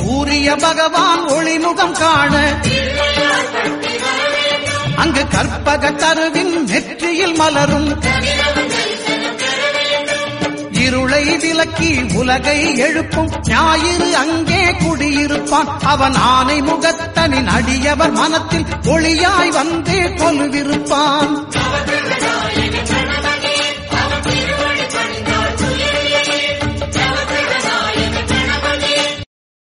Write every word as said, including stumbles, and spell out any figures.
சூரிய பகவான் ஒளிமுகம் காண அங்கு கற்பக தருவின் நெற்றியில் மலரும் இருளை விலக்கி உலகை எழுப்பும் ஞாயிறு அங்கே குடியிருப்பான். அவன் ஆனை முகத்தனின் அடியவர் மனத்தில் ஒளியாய் வந்து கொலுவிருப்பான்.